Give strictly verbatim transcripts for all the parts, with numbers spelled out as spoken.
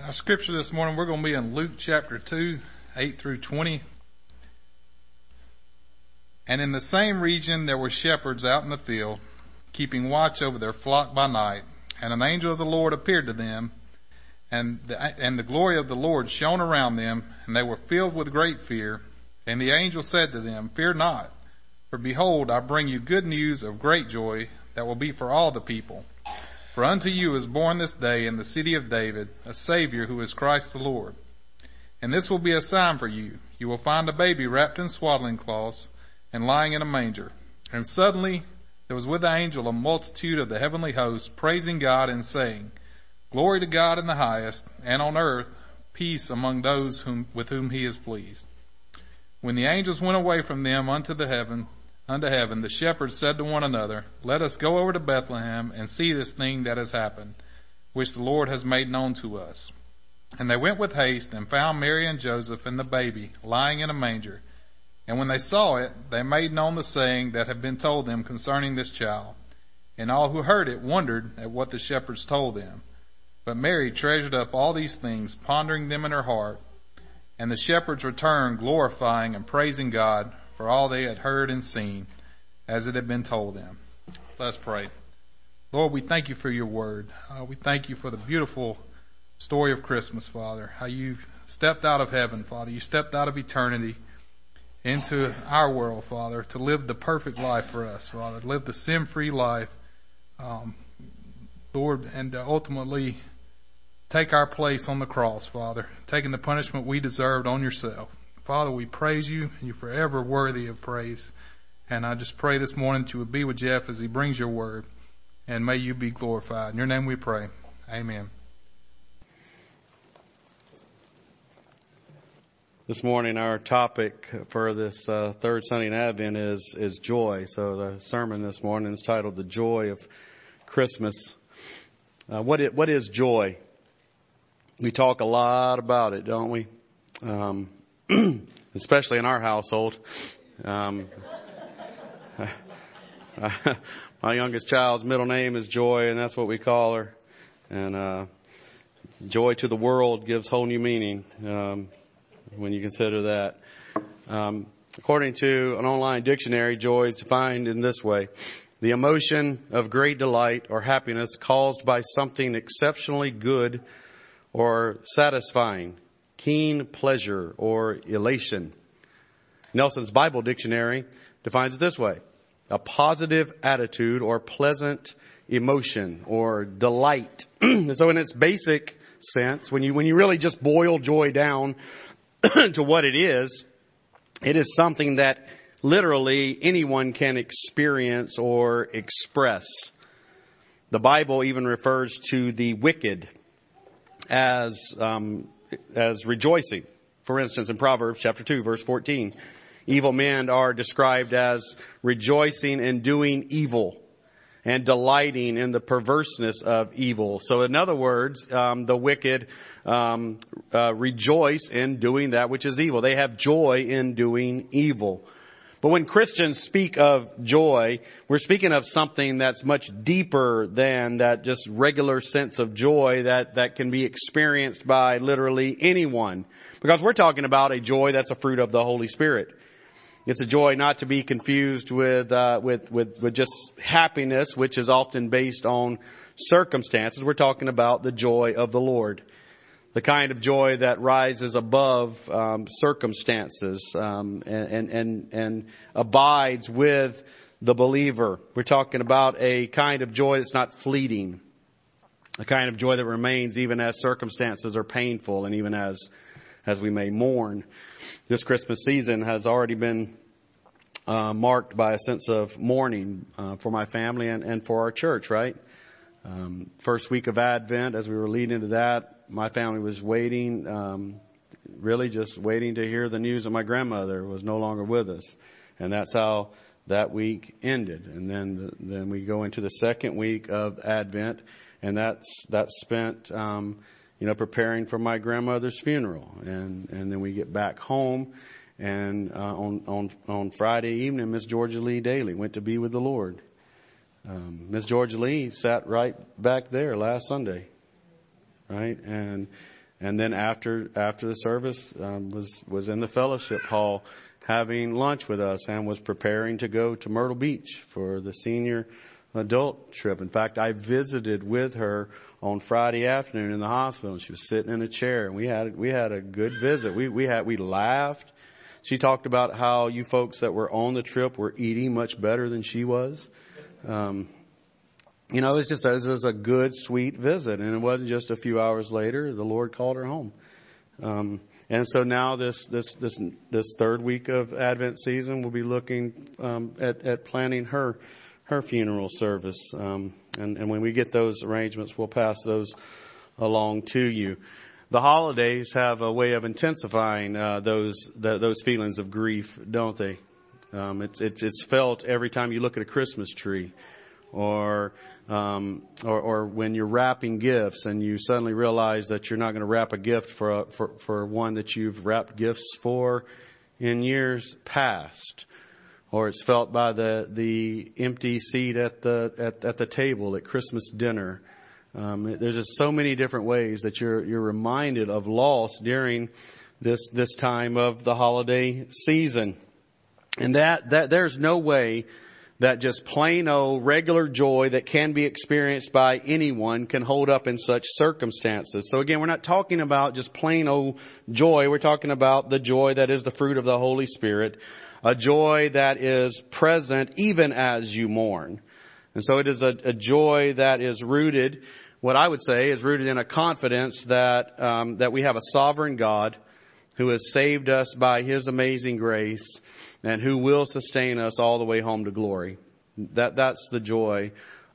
Our scripture this morning, we're going to be in Luke chapter two, eight through twenty. And in the same region there were shepherds out in the field, keeping watch over their flock by night. And an angel of the Lord appeared to them, and the, and the glory of the Lord shone around them, and they were filled with great fear. And the angel said to them, "Fear not, for behold, I bring you good news of great joy that will be for all the people. For unto you is born this day in the city of David a Savior, who is Christ the Lord. And this will be a sign for you. You will find a baby wrapped in swaddling cloths and lying in a manger." And suddenly there was with the angel a multitude of the heavenly host, praising God and saying, "Glory to God in the highest, and on earth peace among those whom, with whom he is pleased." When the angels went away from them unto the heaven, unto heaven, the shepherds said to one another, "Let us go over to Bethlehem and see this thing that has happened, which the Lord has made known to us." And they went with haste and found Mary and Joseph and the baby lying in a manger. And when they saw it, they made known the saying that had been told them concerning this child. And all who heard it wondered at what the shepherds told them. But Mary treasured up all these things, pondering them in her heart. And the shepherds returned, glorifying and praising God for all they had heard and seen, as it had been told them. Let's pray. Lord, we thank you for your word. Uh, we thank you for the beautiful story of Christmas, Father. How you stepped out of heaven, Father. You stepped out of eternity into our world, Father, to live the perfect life for us, Father. To live the sin-free life, um, Lord, and to ultimately take our place on the cross, Father, taking the punishment we deserved on yourself. Father, we praise you, and you're forever worthy of praise. And I just pray this morning that you would be with Jeff as he brings your word, and may you be glorified. In your name we pray. Amen. This morning our topic for this uh, third Sunday in Advent is is joy. So the sermon this morning is titled "The Joy of Christmas." Uh, what it, what is joy? We talk a lot about it, don't we? Um, especially in our household. Um, my youngest child's middle name is Joy, and that's what we call her. And uh, joy to the world gives whole new meaning um, when you consider that. Um, according to an online dictionary, joy is defined in this way: the emotion of great delight or happiness caused by something exceptionally good or satisfying, keen pleasure or elation. Nelson's Bible Dictionary defines it this way: a positive attitude or pleasant emotion or delight. So in its basic sense, when you when you really just boil joy down to what it is, it is something that literally anyone can experience or express. The Bible even refers to the wicked as um, as rejoicing. For instance, in Proverbs chapter two, verse fourteen, evil men are described as rejoicing in doing evil and delighting in the perverseness of evil. So in other words, um, the wicked um, uh, rejoice in doing that which is evil. They have joy in doing evil. But when Christians speak of joy, we're speaking of something that's much deeper than that just regular sense of joy that, that can be experienced by literally anyone. Because we're talking about a joy that's a fruit of the Holy Spirit. It's a joy not to be confused with, uh, with, with, with just happiness, which is often based on circumstances. We're talking about the joy of the Lord. The kind of joy that rises above um, circumstances um, and, and, and, and abides with the believer. We're talking about a kind of joy that's not fleeting. A kind of joy that remains even as circumstances are painful and even as as we may mourn. This Christmas season has already been uh, marked by a sense of mourning uh, for my family and, and for our church, right? Um, first week of Advent, as we were leading into that, my family was waiting, um, really just waiting to hear the news that my grandmother was no longer with us. And that's how that week ended. And then the, then we go into the second week of Advent, and that's that's spent um, you know, preparing for my grandmother's funeral. And, and then we get back home, and uh, on, on, on Friday evening, Miss Georgia Lee Daly went to be with the Lord. Um, Miss Georgia Lee sat right back there last Sunday, right? And And then after after the service, um, was was in the fellowship hall having lunch with us and was preparing to go to Myrtle Beach for the senior adult trip. In fact, I visited with her on Friday afternoon in the hospital, and she was sitting in a chair, and we had we had a good visit. We we had we laughed. She talked about how you folks that were on the trip were eating much better than she was. Um, you know, it's just it was a good, sweet visit, and it wasn't just a few hours later. The Lord called her home. Um, and so now this, this, this, this third week of Advent season, we'll be looking, um, at, at planning her, her funeral service. Um, and, and when we get those arrangements, we'll pass those along to you. The holidays have a way of intensifying, uh, those, the, those feelings of grief, don't they? Um, it's, it's, it's felt every time you look at a Christmas tree. Or, um, or, or when you're wrapping gifts and you suddenly realize that you're not going to wrap a gift for, a, for, for one that you've wrapped gifts for in years past. Or it's felt by the, the empty seat at the, at, at the table at Christmas dinner. Um, there's just so many different ways that you're, you're reminded of loss during this, this time of the holiday season. And that, that, there's no way that just plain old regular joy that can be experienced by anyone can hold up in such circumstances. So again, we're not talking about just plain old joy. We're talking about the joy that is the fruit of the Holy Spirit, a joy that is present even as you mourn. And so it is a, a joy that is rooted, what I would say is rooted in a confidence that, um, that we have a sovereign God who has saved us by His amazing grace and who will sustain us all the way home to glory. That, that's the joy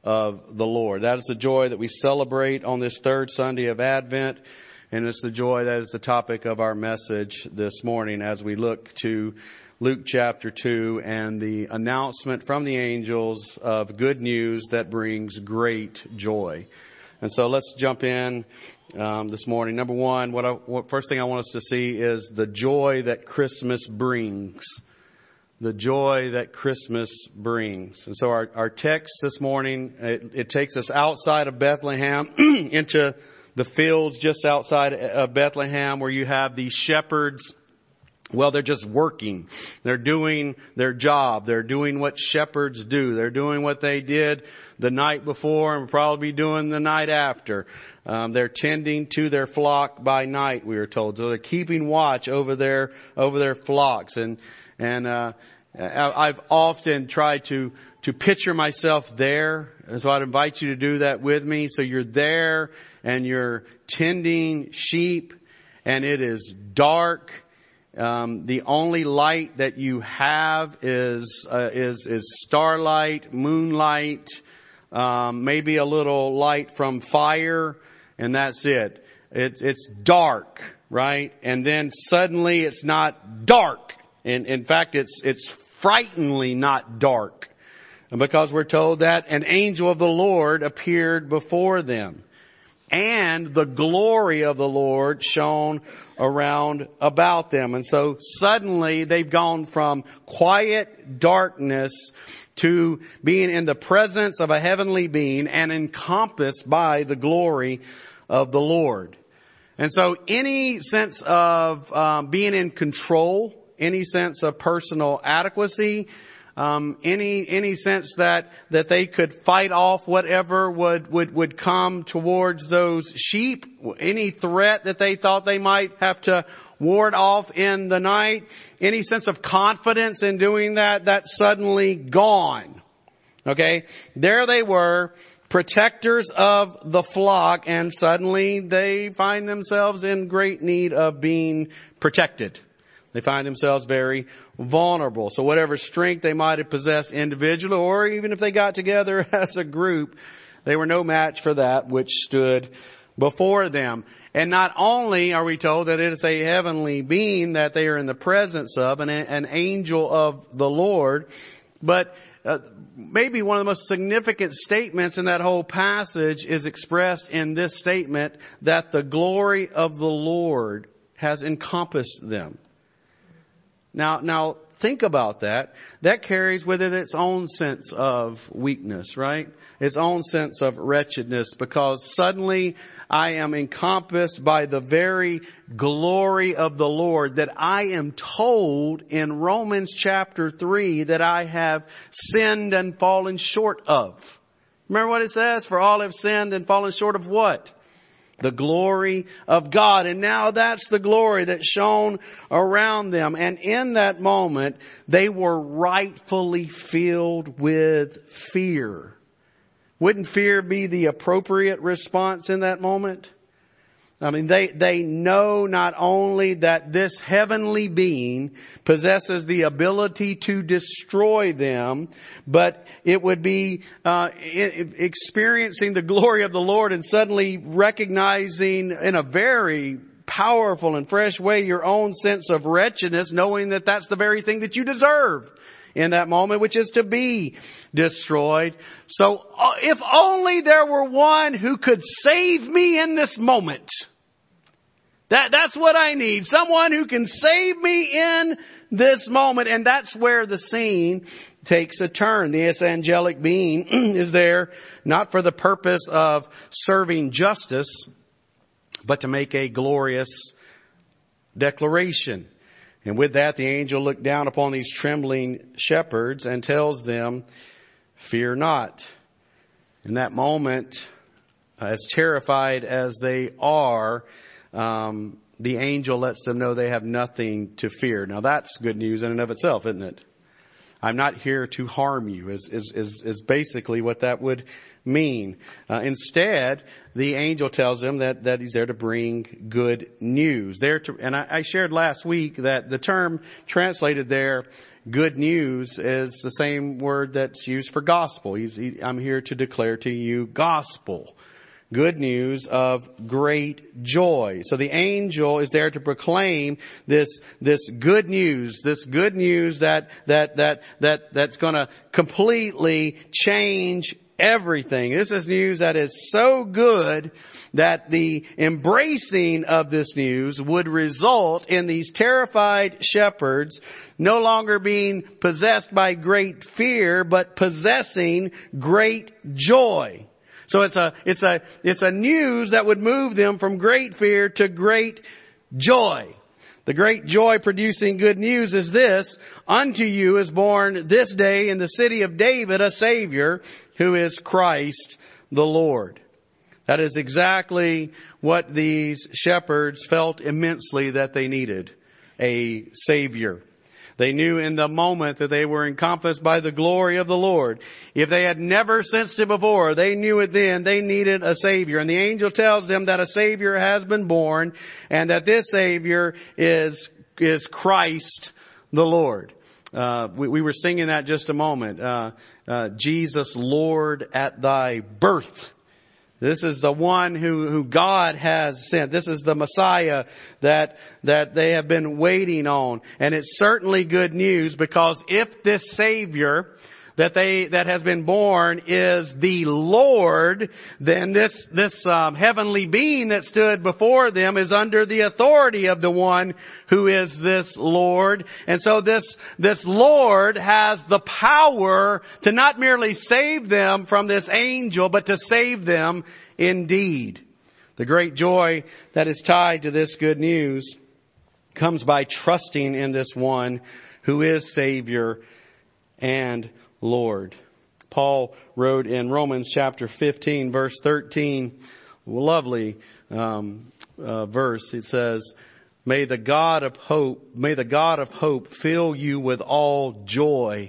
of the Lord. That is the joy that we celebrate on this third Sunday of Advent. And it's the joy that is the topic of our message this morning as we look to Luke chapter two and the announcement from the angels of good news that brings great joy. And so let's jump in um, this morning. Number one, what, I, what first thing I want us to see is the joy that Christmas brings. The joy that Christmas brings. And so our, our text this morning, it, it takes us outside of Bethlehem into the fields just outside of Bethlehem where you have these shepherds. Well, they're just working. They're doing their job. They're doing what shepherds do. They're doing what they did the night before and will probably be doing the night after. Um, they're tending to their flock by night, we were told. So they're keeping watch over their, over their flocks. And, and, uh, I've often tried to, to picture myself there. And so I'd invite you to do that with me. So you're there and you're tending sheep and it is dark. Um, the only light that you have is, uh, is, is starlight, moonlight, um, maybe a little light from fire, and that's it. It's, it's dark, right? And then suddenly it's not dark. In, in fact, it's, it's frighteningly not dark. And because we're told that an angel of the Lord appeared before them. And the glory of the Lord shone around about them. And so suddenly they've gone from quiet darkness to being in the presence of a heavenly being and encompassed by the glory of the Lord. And so any sense of um, being in control, any sense of personal adequacy, Um, any, any sense that, that they could fight off whatever would, would, would come towards those sheep, any threat that they thought they might have to ward off in the night, any sense of confidence in doing that, that's suddenly gone. Okay? There they were, protectors of the flock, and suddenly they find themselves in great need of being protected. They find themselves very vulnerable. So whatever strength they might have possessed individually, or even if they got together as a group, they were no match for that which stood before them. And not only are we told that it is a heavenly being that they are in the presence of, an, an angel of the Lord, but uh, maybe one of the most significant statements in that whole passage is expressed in this statement that the glory of the Lord has encompassed them. Now, now, think about that. That carries with it its own sense of weakness, right? Its own sense of wretchedness, because suddenly I am encompassed by the very glory of the Lord that I am told in Romans chapter three that I have sinned and fallen short of. Remember what it says? For all have sinned and fallen short of what? The glory of God. And now that's the glory that shone around them. And in that moment, they were rightfully filled with fear. Wouldn't fear be the appropriate response in that moment? I mean, they, they know not only that this heavenly being possesses the ability to destroy them, but it would be uh, experiencing the glory of the Lord and suddenly recognizing in a very powerful and fresh way your own sense of wretchedness, knowing that that's the very thing that you deserve in that moment, which is to be destroyed. So uh, if only there were one who could save me in this moment. That, that's what I need. Someone who can save me in this moment. And that's where the scene takes a turn. This angelic being is there not for the purpose of serving justice, but to make a glorious declaration. And with that, the angel looked down upon these trembling shepherds and tells them, fear not. In that moment, as terrified as they are, um, the angel lets them know they have nothing to fear. Now that's good news in and of itself, isn't it? I'm not here to harm you is, is, is, is basically what that would mean. Uh, instead, the angel tells them that, that he's there to bring good news. There to, and I, I shared last week that the term translated there, good news, is the same word that's used for gospel. He's, he, I'm here to declare to you gospel. Good news of great joy. So the angel is there to proclaim this, this good news, this good news that, that, that, that, that's gonna completely change everything. This is news that is so good that the embracing of this news would result in these terrified shepherds no longer being possessed by great fear, but possessing great joy. So it's a, it's a, it's a news that would move them from great fear to great joy. The great joy producing good news is this: unto you is born this day in the city of David a Savior, who is Christ the Lord. That is exactly what these shepherds felt immensely that they needed. A Savior. They knew in the moment that they were encompassed by the glory of the Lord. If they had never sensed it before, they knew it then. They needed a Savior. And the angel tells them that a Savior has been born and that this Savior is, is Christ the Lord. Uh, we, we were singing that just a moment. Uh, uh, Jesus, Lord, at thy birth. This is the one who, who God has sent. This is the Messiah that, that they have been waiting on. And it's certainly good news, because if this Savior that they, that has been born is the Lord, then this, this, um, heavenly being that stood before them is under the authority of the one who is this Lord. And so this, this Lord has the power to not merely save them from this angel, but to save them indeed. The great joy that is tied to this good news comes by trusting in this one who is Savior and Lord. Paul wrote in Romans chapter fifteen, verse thirteen, lovely um, uh, verse. It says, "May the God of hope, may the God of hope fill you with all joy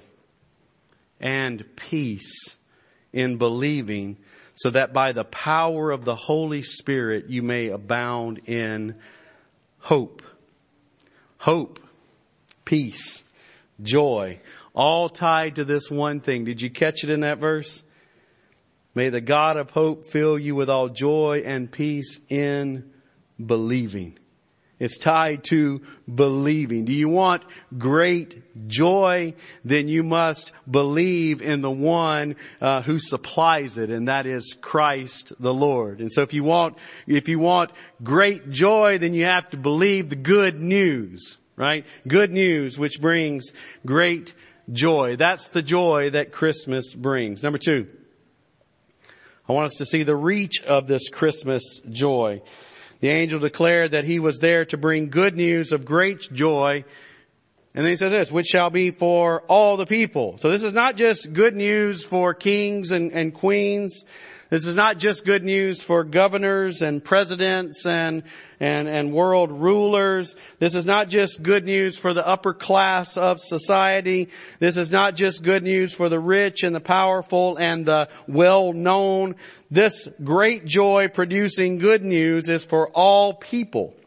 and peace in believing, so that by the power of the Holy Spirit you may abound in hope." Hope, peace, joy, all tied to this one thing. Did you catch it in that verse? May the God of hope fill you with all joy and peace in believing. It's tied to believing. Do you want great joy? Then you must believe in the one uh, who supplies it, and that is Christ the Lord. And so if you want, if you want great joy, then you have to believe the good news. right? Good news, which brings great joy. That's the joy that Christmas brings. Number two, I want us to see the reach of this Christmas joy. The angel declared that he was there to bring good news of great joy. And then he says this, which shall be for all the people. So this is not just good news for kings and, and queens. This is not just good news for governors and presidents and, and, and world rulers. This is not just good news for the upper class of society. This is not just good news for the rich and the powerful and the well-known. This great joy producing good news is for all people.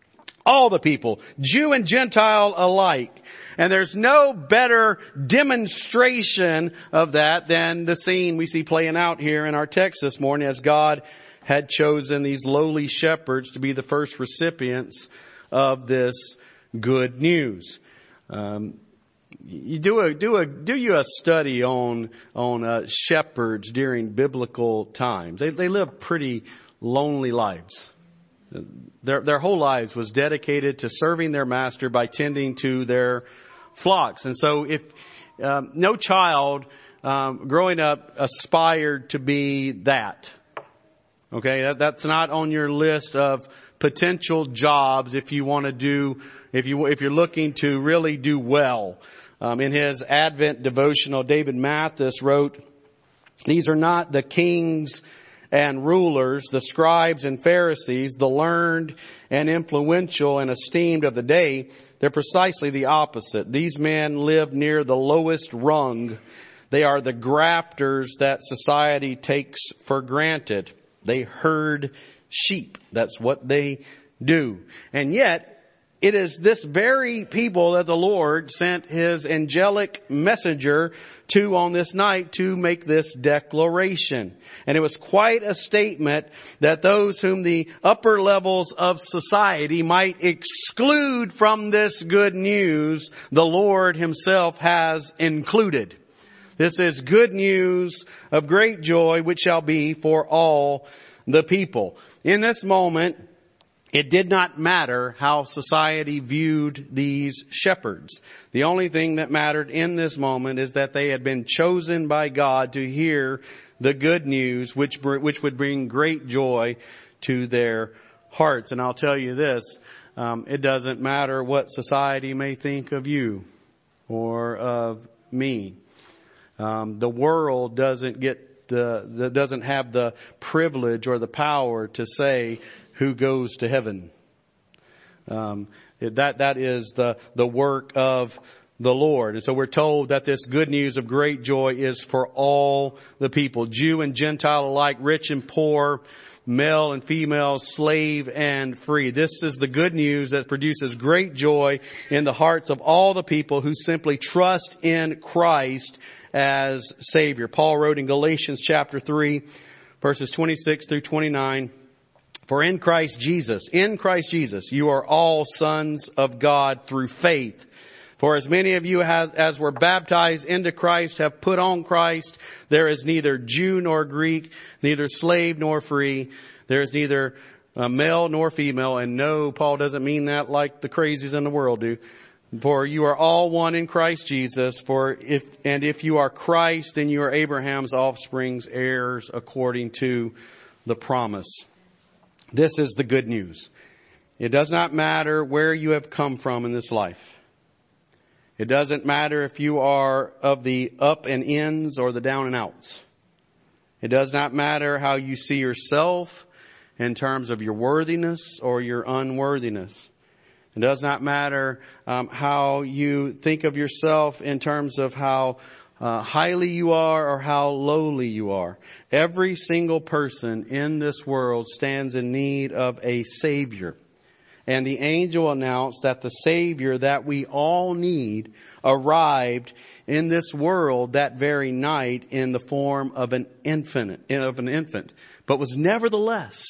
All the people, Jew and Gentile alike. And there's no better demonstration of that than the scene we see playing out here in our text this morning, as God had chosen these lowly shepherds to be the first recipients of this good news. Um, you do a do a do you a study on on uh, shepherds during biblical times? They they live pretty lonely lives. Their, their whole lives was dedicated to serving their master by tending to their flocks. And so if um, no child um, growing up aspired to be that, okay, that, that's not on your list of potential jobs if you want to do, if you, if you're looking to really do well. Um, in his Advent devotional, David Mathis wrote, "These are not the kings and rulers, the scribes and Pharisees, the learned and influential and esteemed of the day. They're precisely the opposite. These men live near the lowest rung. They are the grafters that society takes for granted. They herd sheep. That's what they do. And yet, it is this very people that the Lord sent His angelic messenger to on this night to make this declaration. And it was quite a statement that those whom the upper levels of society might exclude from this good news, the Lord Himself has included. This is good news of great joy, which shall be for all the people. In this moment, it did not matter how society viewed these shepherds. The only thing that mattered in this moment is that they had been chosen by God to hear the good news, which which would bring great joy to their hearts. And I'll tell you this, um, it doesn't matter what society may think of you or of me. Um, the world doesn't get the, the doesn't have the privilege or the power to say who goes to heaven. Um, that, that is the, the work of the Lord. And so we're told that this good news of great joy is for all the people, Jew and Gentile alike, rich and poor, male and female, slave and free. This is the good news that produces great joy in the hearts of all the people who simply trust in Christ as Savior. Paul wrote in Galatians chapter three, verses twenty-six through twenty-nine, "For in Christ Jesus, in Christ Jesus, you are all sons of God through faith. For as many of you as, as were baptized into Christ have put on Christ. There is neither Jew nor Greek, neither slave nor free. There is neither uh, male nor female." And no, Paul doesn't mean that like the crazies in the world do. "For you are all one in Christ Jesus. For if, and if you are Christ, then you are Abraham's offspring's heirs according to the promise." This is the good news. It does not matter where you have come from in this life. It doesn't matter if you are of the up and ins or the down and outs. It does not matter how you see yourself in terms of your worthiness or your unworthiness. It does not matter um, how you think of yourself in terms of how Uh, highly you are or how lowly you are. Every single person in this world stands in need of a Savior. And the angel announced that the Savior that we all need arrived in this world that very night in the form of an infant, of an infant, but was nevertheless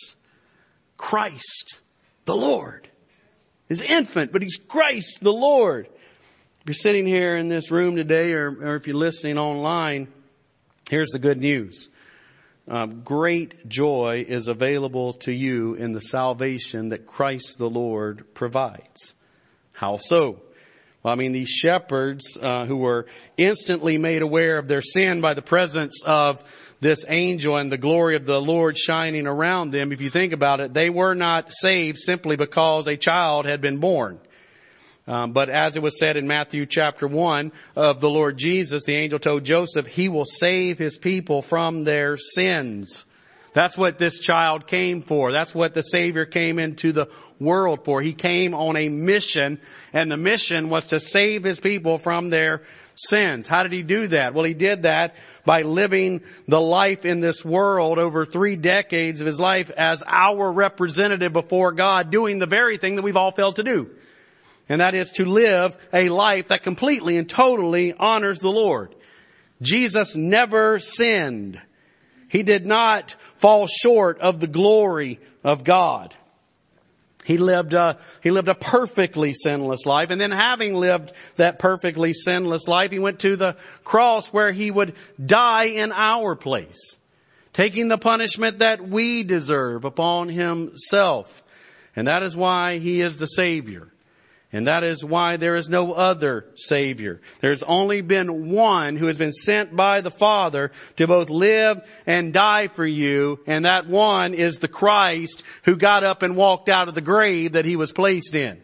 Christ the Lord. He's infant, but He's Christ the Lord. If you're sitting here in this room today, or, or if you're listening online, here's the good news. Um, great joy is available to you in the salvation that Christ the Lord provides. How so? Well, I mean, these shepherds uh, who were instantly made aware of their sin by the presence of this angel and the glory of the Lord shining around them, if you think about it, they were not saved simply because a child had been born. Um, but as it was said in Matthew chapter one of the Lord Jesus, the angel told Joseph, he will save his people from their sins. That's what this child came for. That's what the Savior came into the world for. He came on a mission, and the mission was to save his people from their sins. How did he do that? Well, he did that by living the life in this world over three decades of his life as our representative before God, doing the very thing that we've all failed to do. And that is to live a life that completely and totally honors the Lord. Jesus never sinned. He did not fall short of the glory of God. He lived a, he lived a perfectly sinless life. And then having lived that perfectly sinless life, he went to the cross where he would die in our place, taking the punishment that we deserve upon himself. And that is why he is the Savior. And that is why there is no other Savior. There's only been one who has been sent by the Father to both live and die for you. And that one is the Christ who got up and walked out of the grave that he was placed in.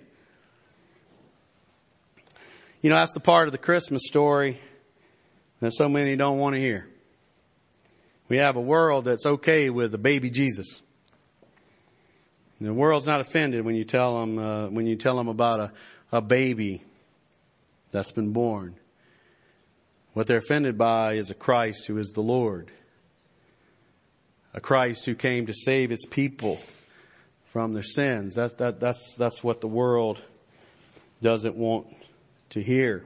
You know, that's the part of the Christmas story that so many don't want to hear. We have a world that's okay with a baby Jesus. The world's not offended when you tell them, uh, when you tell them about a, a baby that's been born. What they're offended by is a Christ who is the Lord. A Christ who came to save his people from their sins. That's, that, that's, that's what the world doesn't want to hear.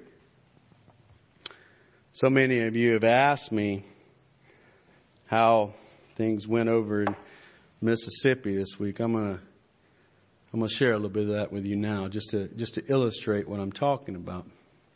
So many of you have asked me how things went over in Mississippi this week. I'm gonna I'm gonna share a little bit of that with you now, just to just to illustrate what I'm talking about.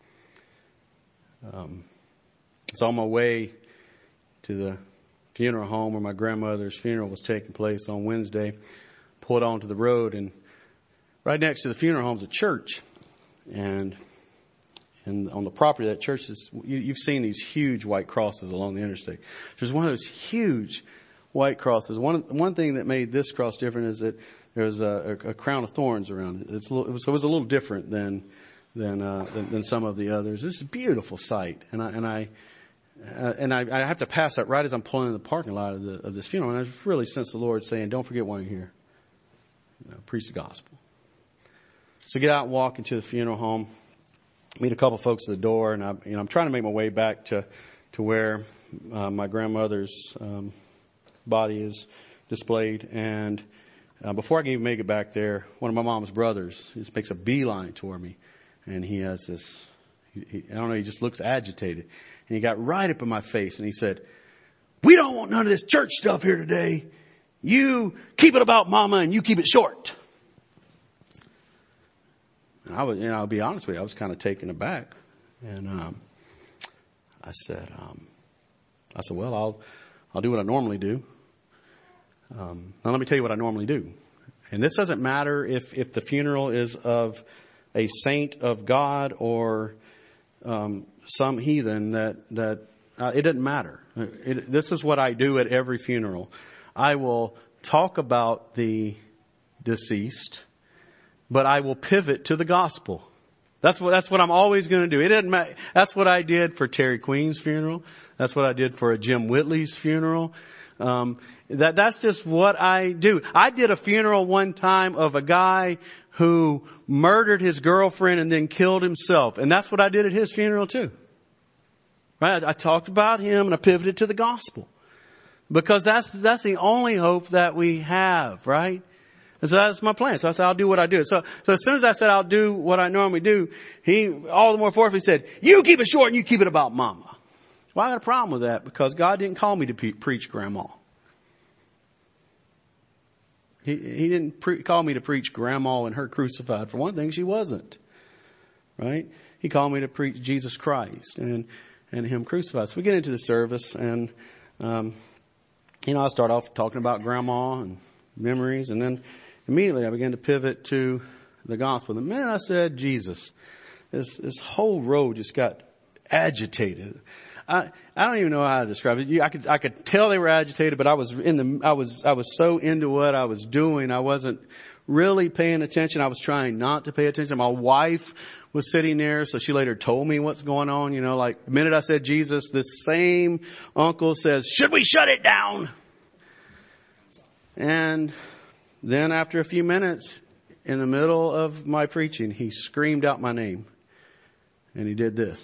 Um, it's on my way to the funeral home where my grandmother's funeral was taking place on Wednesday. Pulled onto the road, and right next to the funeral home is a church, and and on the property of that church is you, you've seen these huge white crosses along the interstate. There's one of those huge white crosses. One one thing that made this cross different is that there was a, a, a crown of thorns around it. It's a little, it, was, it was a little different than than, uh, than than some of the others. It's a beautiful sight, and I and I uh, and I, I have to pass that right as I'm pulling in the parking lot of, the, of this funeral, and I really sense the Lord saying, "Don't forget why you're here. You know, preach the gospel." So get out and walk into the funeral home, meet a couple folks at the door, and I, you know, I'm trying to make my way back to to where uh, my grandmother's Um, body is displayed, and uh, before I can even make it back there, one of my mom's brothers just makes a beeline toward me, and he has this, he, he, I don't know, he just looks agitated, and he got right up in my face, and he said, "We don't want none of this church stuff here today. You keep it about Mama, and you keep it short." And I was, you know, I'll be honest with you, I was kind of taken aback, and um, I said, um, I said, "Well, I'll, I'll do what I normally do." Um, now let me tell you what I normally do. And this doesn't matter if, if the funeral is of a saint of God or um, some heathen, that, that uh, it doesn't matter. It, this is what I do at every funeral. I will talk about the deceased, but I will pivot to the gospel. That's what, that's what I'm always going to do. It doesn't matter. That's what I did for Terry Queen's funeral. That's what I did for a Jim Whitley's funeral. Um, that, that's just what I do. I did a funeral one time of a guy who murdered his girlfriend and then killed himself. And that's what I did at his funeral too. Right? I, I talked about him and I pivoted to the gospel. Because that's, that's the only hope that we have, right? And so that's my plan. So I said, I'll do what I do. So, so as soon as I said, I'll do what I normally do, he, all the more forcefully said, "You keep it short and you keep it about Mama." Well, I got a problem with that because God didn't call me to pe- preach Grandma. He, he didn't pre- call me to preach Grandma and her crucified. For one thing, she wasn't. Right? He called me to preach Jesus Christ and, and Him crucified. So we get into the service and, um, you know, I start off talking about Grandma and memories, and then immediately I began to pivot to the gospel. The minute I said Jesus, this, this whole row just got agitated. I, I don't even know how to describe it. I could, I could tell they were agitated, but I was in the, I was, I was so into what I was doing. I wasn't really paying attention. I was trying not to pay attention. My wife was sitting there, so she later told me what's going on. You know, like the minute I said Jesus, this same uncle says, should we shut it down? And then after a few minutes, in the middle of my preaching, he screamed out my name. And he did this.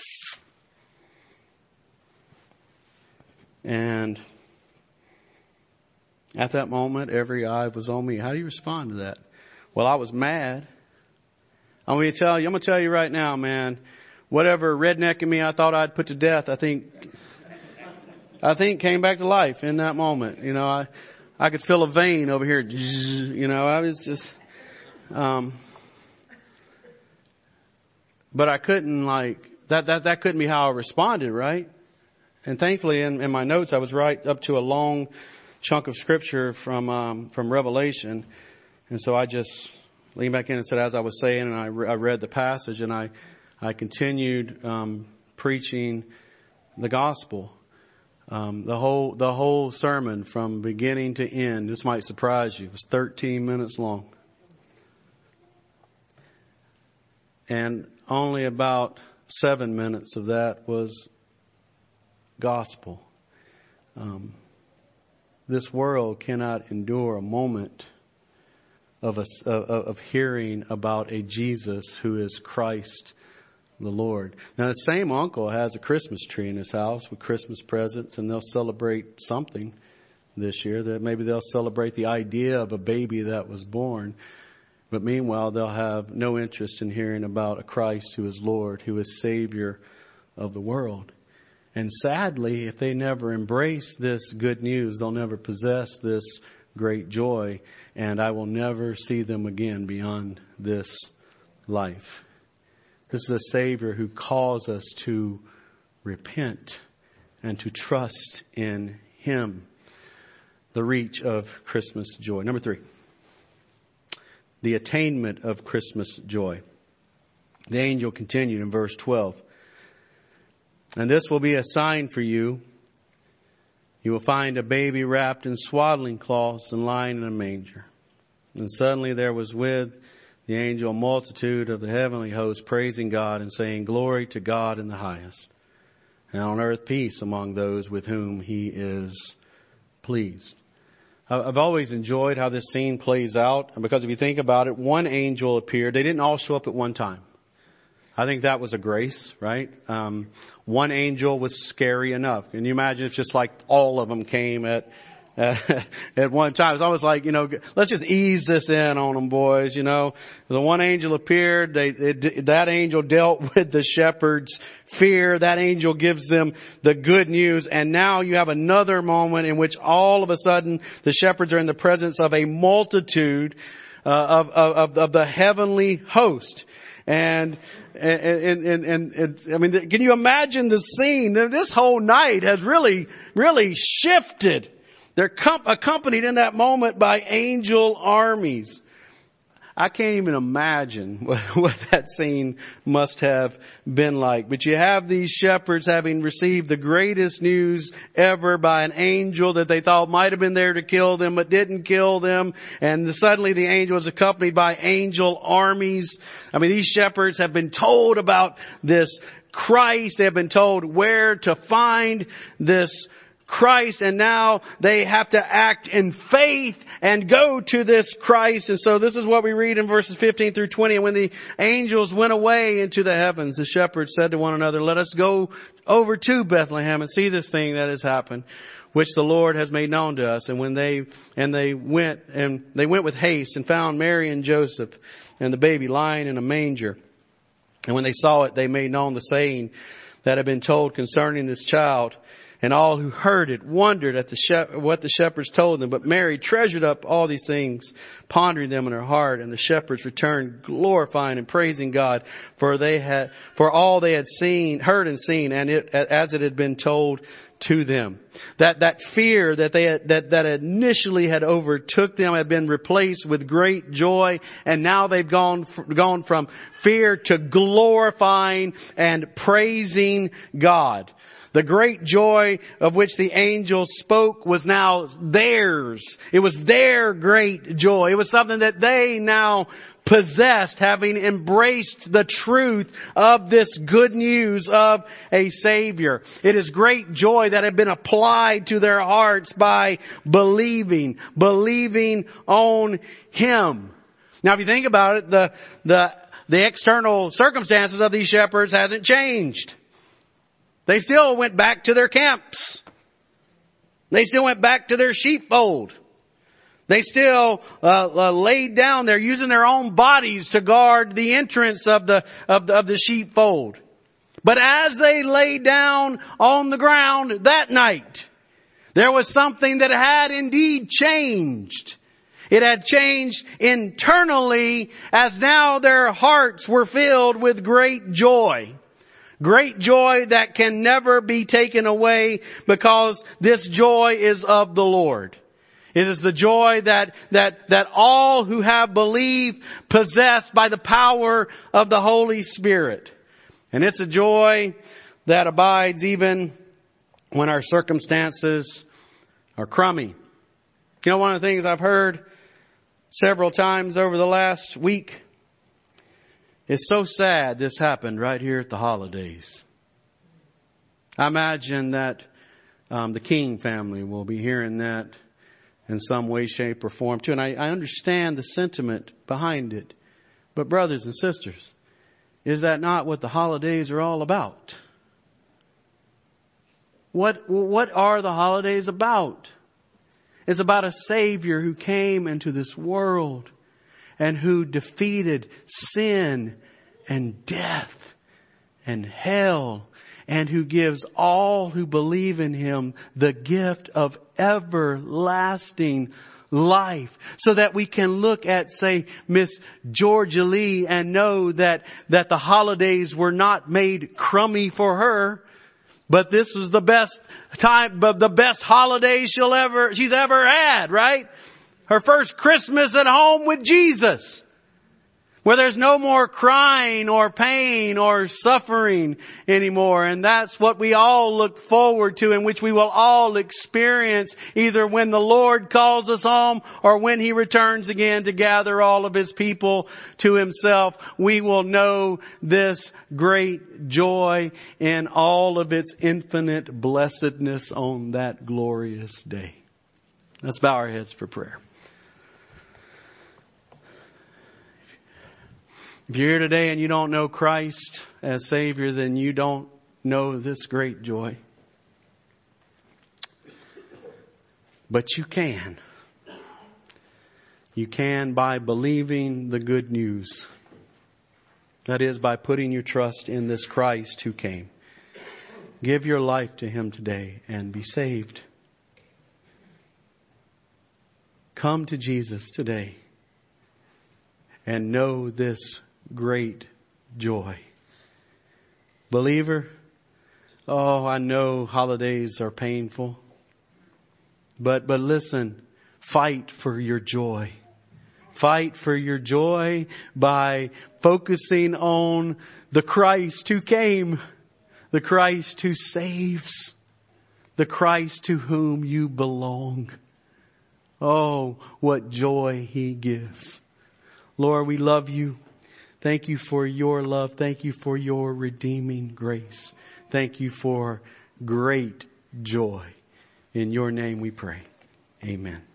And at that moment, every eye was on me. How do you respond to that? Well, I was mad. I'm going to tell you, I'm going to tell you right now, man, whatever redneck in me I thought I'd put to death, I think, I think came back to life in that moment. You know, I, I could feel a vein over here. You know, I was just, um, but I couldn't like, that, that, that couldn't be how I responded, right? And thankfully in, in my notes, I was right up to a long chunk of scripture from, um, from Revelation. And so I just leaned back in and said, as I was saying, and I, re- I read the passage and I, I continued, um, preaching the gospel. Um, the whole, the whole sermon from beginning to end, this might surprise you, it was thirteen minutes long. And only about seven minutes of that was gospel. Um, this world cannot endure a moment of a, of, of hearing about a Jesus who is Christ the Lord. Now, the same uncle has a Christmas tree in his house with Christmas presents, and they'll celebrate something this year. That maybe they'll celebrate the idea of a baby that was born. But meanwhile, they'll have no interest in hearing about a Christ who is Lord, who is Savior of the world. And sadly, if they never embrace this good news, they'll never possess this great joy, and I will never see them again beyond this life. This is a Savior who calls us to repent and to trust in Him. The reach of Christmas joy. Number three, the attainment of Christmas joy. The angel continued in verse twelve. And this will be a sign for you. You will find a baby wrapped in swaddling cloths and lying in a manger. And suddenly there was with the angel a multitude of the heavenly host praising God and saying, glory to God in the highest, and on earth peace among those with whom He is pleased. I've always enjoyed how this scene plays out. And because if you think about it, one angel appeared. They didn't all show up at one time. I think that was a grace, right? Um, one angel was scary enough. Can you imagine if just like all of them came at uh, at one time? It's almost like, you know, let's just ease this in on them, boys. You know, the one angel appeared. They, it, that angel dealt with the shepherds' fear. That angel gives them the good news. And now you have another moment in which all of a sudden the shepherds are in the presence of a multitude uh, of, of, of the heavenly host. And, and, and, and, and, I mean, can you imagine the scene? This whole night has really, really shifted. They're com- accompanied in that moment by angel armies. I can't even imagine what, what that scene must have been like. But you have these shepherds having received the greatest news ever by an angel that they thought might have been there to kill them, but didn't kill them. And suddenly the angel is accompanied by angel armies. I mean, these shepherds have been told about this Christ. They have been told where to find this Christ, and now they have to act in faith and go to this Christ. And so this is what we read in verses fifteen through twenty. And when the angels went away into the heavens, the shepherds said to one another, let us go over to Bethlehem and see this thing that has happened, which the Lord has made known to us. And when they, and they went, and they went with haste and found Mary and Joseph and the baby lying in a manger. And when they saw it, they made known the saying that had been told concerning this child. And all who heard it wondered at the shep- what the shepherds told them. But Mary treasured up all these things, pondering them in her heart. And the shepherds returned, glorifying and praising God for they had, for all they had seen, heard and seen, and it, as it had been told to them. That, that fear that they had, that, that initially had overtook them had been replaced with great joy. And now they've gone, gone from fear to glorifying and praising God. The great joy of which the angels spoke was now theirs. It was their great joy. It was something that they now possessed, having embraced the truth of this good news of a Savior. It is great joy that had been applied to their hearts by believing, believing on Him. Now, if you think about it, the, the, the external circumstances of these shepherds hasn't changed. They still went back to their camps. They still went back to their sheepfold. They still uh, uh, laid down there using their own bodies to guard the entrance of the, of the of the sheepfold. But as they lay down on the ground that night, there was something that had indeed changed. It had changed internally as now their hearts were filled with great joy. Great joy that can never be taken away because this joy is of the Lord. It is the joy that, that, that all who have believed possess by the power of the Holy Spirit. And it's a joy that abides even when our circumstances are crummy. You know, one of the things I've heard several times over the last week, it's so sad this happened right here at the holidays. I imagine that um, the King family will be hearing that in some way, shape, or form too. And I, I understand the sentiment behind it. But brothers and sisters, is that not what the holidays are all about? What, what are the holidays about? It's about a Savior who came into this world and who defeated sin and death and hell, and who gives all who believe in Him the gift of everlasting life. So that we can look at, say, Miss Georgia Lee and know that, that the holidays were not made crummy for her, but this was the best time, the best holiday she'll ever, she's ever had, right? Her first Christmas at home with Jesus, where there's no more crying or pain or suffering anymore. And that's what we all look forward to, and which we will all experience either when the Lord calls us home or when He returns again to gather all of His people to Himself. We will know this great joy in all of its infinite blessedness on that glorious day. Let's bow our heads for prayer. If you're here today and you don't know Christ as Savior, then you don't know this great joy. But you can. You can by believing the good news. That is, by putting your trust in this Christ who came. Give your life to Him today and be saved. Come to Jesus today and know this great joy. Believer, oh, I know holidays are painful, but, but listen, fight for your joy. Fight for your joy by focusing on the Christ who came, the Christ who saves, the Christ to whom you belong. Oh, what joy He gives. Lord, we love You. Thank You for Your love. Thank You for Your redeeming grace. Thank You for great joy. In Your name we pray. Amen.